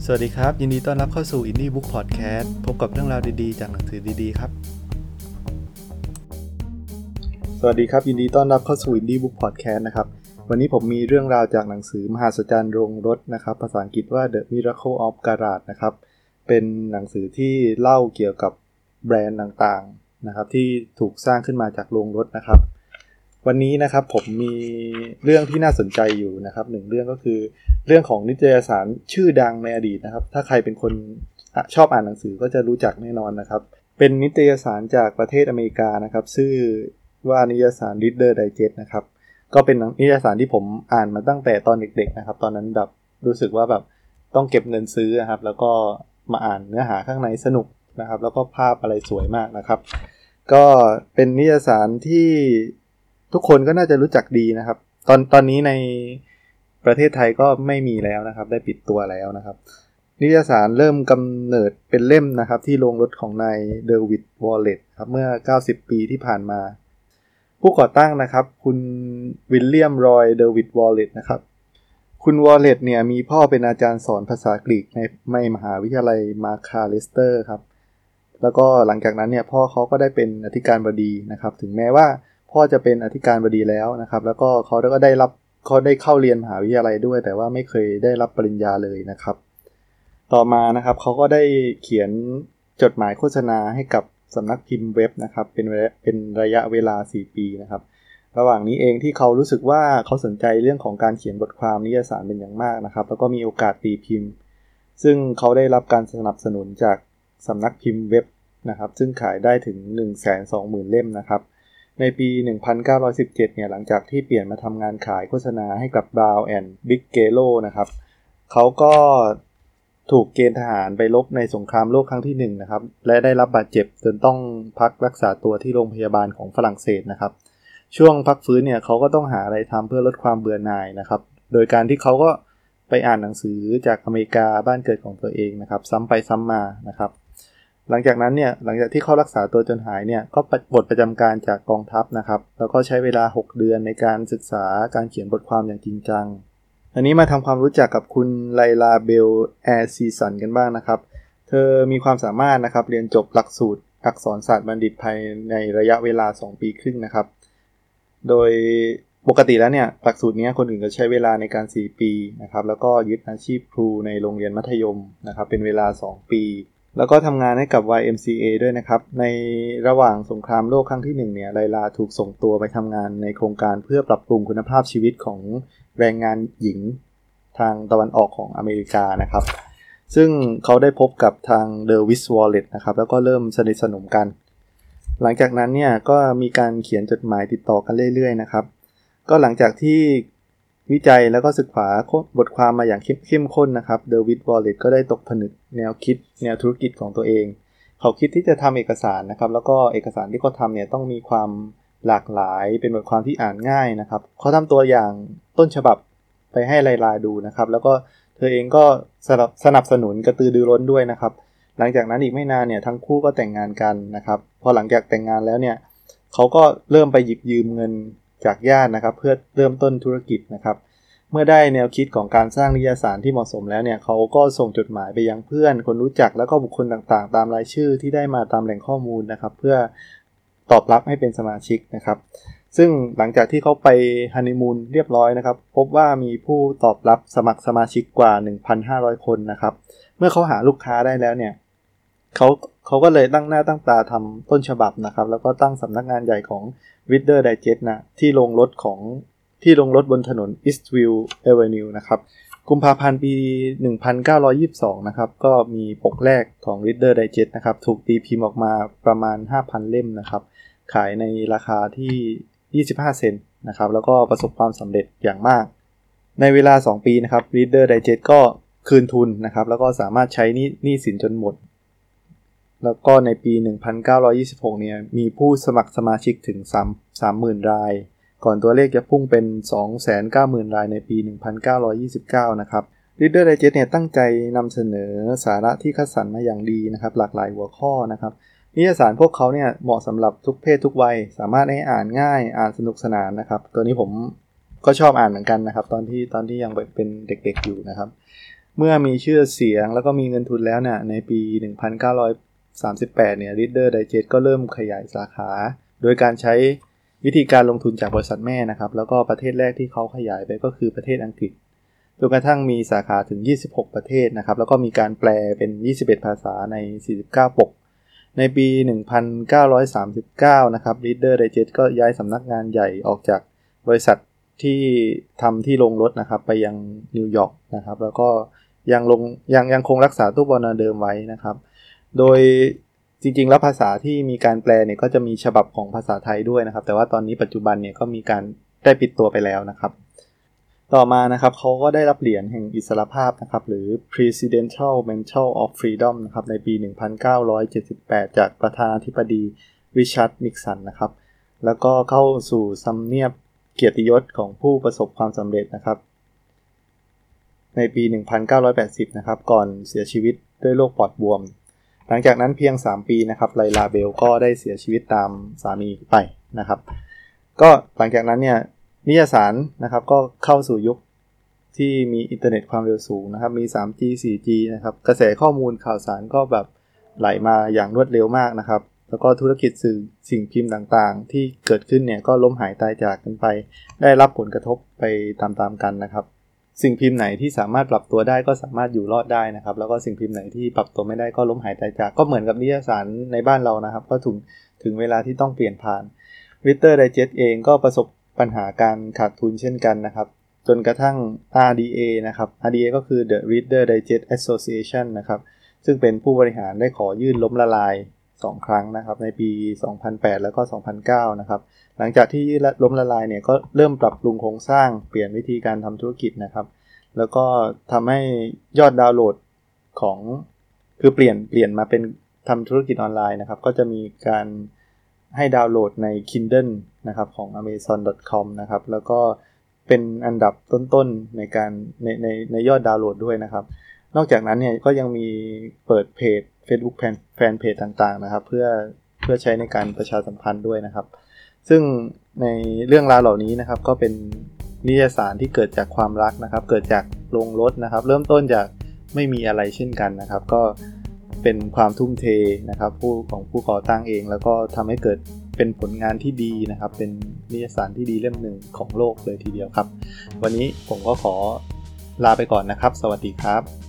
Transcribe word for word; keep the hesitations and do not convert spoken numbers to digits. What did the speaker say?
สวัสดีครับยินดีต้อนรับเข้าสู่ Indie Book Podcast พบกับเรื่องราวดีๆจากหนังสือดีๆครับสวัสดีครับยินดีต้อนรับเข้าสู่ Indie Book Podcast นะครับวันนี้ผมมีเรื่องราวจากหนังสือมหัศจรรย์โรงรถนะครับภาษาอังกฤษว่า The Miracle of Garage นะครับเป็นหนังสือที่เล่าเกี่ยวกับแบรนด์ต่างๆนะครับที่ถูกสร้างขึ้นมาจากโรงรถนะครับวันนี้นะครับผมมีเรื่องที่น่าสนใจอยู่นะครับหนึ่งเรื่องก็คือเรื่องของนิตยสารชื่อดังในอดีตนะครับถ้าใครเป็นคนชอบอ่านหนังสือก็จะรู้จักแน่นอนนะครับเป็นนิตยสารจากประเทศอเมริกานะครับชื่อว่านิตยสาร Reader Digest นะครับก็เป็นนิตยสารที่ผมอ่านมาตั้งแต่ตอนเด็กๆนะครับตอนนั้นแบบรู้สึกว่าแบบต้องเก็บเงินซื้อนะครับแล้วก็มาอ่านเนื้อหาข้างในสนุกนะครับแล้วก็ภาพอะไรสวยมากนะครับก็เป็นนิตยสารที่ทุกคนก็น่าจะรู้จักดีนะครับตอนตอนนี้ในประเทศไทยก็ไม่มีแล้วนะครับได้ปิดตัวแล้วนะครับนิตยสารเริ่มกำเนิดเป็นเล่มนะครับที่โรงรถของนายเดวิดวอลเลตครับเมื่อเก้าสิบปีที่ผ่านมาผู้ก่อตั้งนะครับคุณวิลเลียมรอยเดวิดวอลเลตนะครับคุณวอลเลตเนี่ยมีพ่อเป็นอาจารย์สอนภาษากรีกในในมหาวิทยาลัยมาคาเลสเตอร์ครับแล้วก็หลังจากนั้นเนี่ยพ่อเขาก็ได้เป็นอธิการบดีนะครับถึงแม้ว่าพ่อจะเป็นอธิการบดีแล้วนะครับแล้วก็เขาก็ได้รับเขาได้เข้าเรียนมหาวิทยาลัยด้วยแต่ว่าไม่เคยได้รับปริญญาเลยนะครับต่อมานะครับเขาก็ได้เขียนจดหมายโฆษณาให้กับสำนักพิมพ์เว็บนะครับเป็นเป็นระยะเวลาสี่ปีนะครับระหว่างนี้เองที่เขารู้สึกว่าเขาสนใจเรื่องของการเขียนบทความนิยสารเป็นอย่างมากนะครับแล้วก็มีโอกาสตีพิมพ์ซึ่งเขาได้รับการสนับสนุนจากสำนักพิมพ์เว็บนะครับซึ่งขายได้ถึง หนึ่งแสนสองหมื่น เล่มนะครับในปีหนึ่งพันเก้าร้อยสิบเจ็ดเนี่ยหลังจากที่เปลี่ยนมาทำงานขายโฆษณาให้กับ Brown แอนด์ Bigelow นะครับเขาก็ถูกเกณฑ์ทหารไปรบในสงครามโลกครั้งที่หนึ่งนะครับและได้รับบาดเจ็บจนต้องพักรักษาตัวที่โรงพยาบาลของฝรั่งเศสนะครับช่วงพักฟื้นเนี่ยเขาก็ต้องหาอะไรทำเพื่อลดความเบื่อหน่ายนะครับโดยการที่เขาก็ไปอ่านหนังสือจากอเมริกาบ้านเกิดของตัวเองนะครับซ้ำไปซ้ำมานะครับหลังจากนั้นเนี่ยหลังจากที่เขารักษาตัวจนหายเนี่ยก็ปลดประจำการจากกองทัพนะครับแล้วก็ใช้เวลาหกเดือนในการศึกษาการเขียนบทความอย่างจริงจังอันนี้มาทำความรู้จักกับคุณไลลาเบลแอร์ซีสันกันบ้างนะครับเธอมีความสามารถนะครับเรียนจบหลักสูตรอักษรศาสตร์บัณฑิตภายในระยะเวลาสองปีครึ่งนะครับโดยปกติแล้วเนี่ยหลักสูตรนี้คนอื่นก็ใช้เวลาในการสี่ปีนะครับแล้วก็ยึดอาชีพครูในโรงเรียนมัธยมนะครับเป็นเวลาสองปีแล้วก็ทำงานให้กับ วาย เอ็ม ซี เอ ด้วยนะครับในระหว่างสงครามโลกครั้งที่หนึ่งเนี่ยไลลาถูกส่งตัวไปทำงานในโครงการเพื่อปรับปรุงคุณภาพชีวิตของแรงงานหญิงทางตะวันออกของอเมริกานะครับซึ่งเขาได้พบกับทางเดวิสวอลเลตนะครับแล้วก็เริ่มสนิทสนมกันหลังจากนั้นเนี่ยก็มีการเขียนจดหมายติดต่อกันเรื่อยๆนะครับก็หลังจากที่วิจัยแล้วก็ศึกษาบทความมาอย่างเข้มข้นนะครับเดวิดวอลเลตก็ได้ตกผนึกแนวคิดแนวธุรกิจของตัวเองเขาคิดที่จะทำเอกสารนะครับแล้วก็เอกสารที่เขาทำเนี่ยต้องมีความหลากหลายเป็นบทความที่อ่านง่ายนะครับเขาทำตัวอย่างต้นฉบับไปให้ไลลาดูนะครับแล้วก็เธอเองก็สนับสนุนกระตือรือร้นด้วยนะครับหลังจากนั้นอีกไม่นานเนี่ยทั้งคู่ก็แต่งงานกันนะครับพอหลังจากแต่งงานแล้วเนี่ยเขาก็เริ่มไปหยิบยืมเงินจากญาตินะครับเพื่อเริ่มต้นธุรกิจนะครับเมื่อได้แนวคิดของการสร้างนิตยสารที่เหมาะสมแล้วเนี่ยเขาก็ส่งจดหมายไปยังเพื่อนคนรู้จักแล้วก็บุคคลต่างๆตามรายชื่อที่ได้มาตามแหล่งข้อมูลนะครับเพื่อตอบรับให้เป็นสมาชิกนะครับซึ่งหลังจากที่เขาไปฮันนีมูนเรียบร้อยนะครับพบว่ามีผู้ตอบรับสมัครสมาชิกกว่า หนึ่งพันห้าร้อย คนนะครับเมื่อเขาหาลูกค้าได้แล้วเนี่ยเขาเขาก็เลยตั้งหน้าตั้งตาทำต้นฉบับนะครับแล้วก็ตั้งสำนักงานใหญ่ของ Reader Digest นะที่โรงรถของที่โรงรถบนถนน Eastview Avenue นะครับกุมภาพันธ์ปีหนึ่งพันเก้าร้อยยี่สิบสองนะครับก็มีปกแรกของ Reader Digest นะครับถูกตีพิมพ์ออกมาประมาณ ห้าพัน เล่มนะครับขายในราคาที่ยี่สิบห้าเซนต์นะครับแล้วก็ประสบความสำเร็จอย่างมากในเวลาสองปีนะครับ Reader Digest ก็คืนทุนนะครับแล้วก็สามารถใช้หนี้หนี้สินจนหมดแล้วก็ในปีหนึ่งพันเก้าร้อยยี่สิบหกเนี่ยมีผู้สมัครสมาชิกถึงสามหมื่น รายก่อนตัวเลขจะพุ่งเป็น สองแสนเก้าหมื่น รายในปีหนึ่งพันเก้าร้อยยี่สิบเก้านะครับ Reader Digest เนี่ยตั้งใจนำเสนอสาระที่คัดสรรมาอย่างดีนะครับหลากหลายหัวข้อนะครับนิตยสารพวกเขาเนี่ยเหมาะสำหรับทุกเพศทุกวัยสามารถให้อ่านง่ายอ่านสนุกสนานนะครับตัวนี้ผมก็ชอบอ่านเหมือนกันนะครับตอนที่ตอนที่ยังเป็นเด็กๆอยู่นะครับเมื่อมีชื่อเสียงแล้วก็มีเงินทุนแล้วเนี่ยในปีหนึ่งพันเก้าร้อยสามสิบแปดเนี่ย Reader Digest ก็เริ่มขยายสาขาโดยการใช้วิธีการลงทุนจากบริษัทแม่นะครับแล้วก็ประเทศแรกที่เขาขยายไปก็คือประเทศอังกฤษจนกระทั่งมีสาขาถึงยี่สิบหกประเทศนะครับแล้วก็มีการแปลเป็นยี่สิบเอ็ดภาษาในสี่สิบเก้าปกในปีหนึ่งพันเก้าร้อยสามสิบเก้านะครับ Reader Digest ก็ย้ายสำนักงานใหญ่ออกจากบริษัทที่ทำที่โรงรถนะครับไปยังนิวยอร์กนะครับแล้วก็ยังลงยังยังคงรักษาตู้ปนเดิมไว้นะครับโดยจริงๆแล้วภาษาที่มีการแปลเนี่ยก็จะมีฉบับของภาษาไทยด้วยนะครับแต่ว่าตอนนี้ปัจจุบันเนี่ยก็มีการได้ปิดตัวไปแล้วนะครับต่อมานะครับเขาก็ได้รับเหรียญแห่งอิสรภาพนะครับหรือ Presidential Medal of Freedom นะครับในปีหนึ่งพันเก้าร้อยเจ็ดสิบแปดจากประธานาธิบดีริชาร์ดนิกสันนะครับแล้วก็เข้าสู่ทำเนียบเกียรติยศของผู้ประสบความสำเร็จนะครับในปีหนึ่งพันเก้าร้อยแปดสิบนะครับก่อนเสียชีวิตด้วยโรคปอดบวมหลังจากนั้นเพียงสามปีนะครับไลลาเบลก็ได้เสียชีวิตตามสามีไปนะครับก็หลังจากนั้นเนี่ยนิตยสารนะครับก็เข้าสู่ยุคที่มีอินเทอร์เน็ตความเร็วสูงนะครับมี ทรีจี โฟร์จี นะครับกระแสข้อมูลข่าวสารก็แบบไหลมาอย่างรวดเร็วมากนะครับแล้วก็ธุรกิจสื่อสิ่งพิมพ์ต่างๆที่เกิดขึ้นเนี่ยก็ล้มหายตายจากกันไปได้รับผลกระทบไปตามๆกันนะครับสิ่งพิมพ์ไหนที่สามารถปรับตัวได้ก็สามารถอยู่รอดได้นะครับแล้วก็สิ่งพิมพ์ไหนที่ปรับตัวไม่ได้ก็ล้มหายตายจากก็เหมือนกับนิตยสารในบ้านเรานะครับก็ถึงถึงเวลาที่ต้องเปลี่ยนผ่าน Reader Digest เองก็ประสบปัญหาการขาดทุนเช่นกันนะครับจนกระทั่ง อาร์ ดี เอ นะครับ อาร์ ดี เอ ก็คือ The Reader Digest Association นะครับซึ่งเป็นผู้บริหารได้ขอยื่นล้มละลายสองครั้งนะครับในปีสองพันแปดแล้วก็สองพันเก้านะครับหลังจากที่ยื่นล้มละลายเนี่ยก็เริ่มปรับปรุงโครงสร้างเปลี่ยนวิธีการทำธุรกิจนะครับแล้วก็ทำให้ยอดดาวน์โหลดของคือเปลี่ยนเปลี่ยนมาเป็นทำธุรกิจออนไลน์นะครับก็จะมีการให้ดาวน์โหลดใน Kindle นะครับของ อเมซอน ดอท คอม นะครับแล้วก็เป็นอันดับต้นๆในการในในในยอดดาวน์โหลดด้วยนะครับนอกจากนั้นเนี่ยก็ยังมีเปิดเพจ Facebook แฟนแฟนเพจต่างๆนะครับเพื่อเพื่อใช้ในการประชาสัมพันธ์ด้วยนะครับซึ่งในเรื่องราวเหล่านี้นะครับก็เป็นนิตยสารที่เกิดจากความรักนะครับเกิดจากโรงรถนะครับเริ่มต้นจากไม่มีอะไรเช่นกันนะครับก็เป็นความทุ่มเทนะครับผู้ของผู้ก่อตั้งเองแล้วก็ทำให้เกิดเป็นผลงานที่ดีนะครับเป็นนิตยสารที่ดีเล่มหนึ่งของโลกเลยทีเดียวครับวันนี้ผมก็ขอลาไปก่อนนะครับสวัสดีครับ